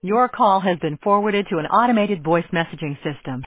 Your call has been forwarded to an automated voice messaging system.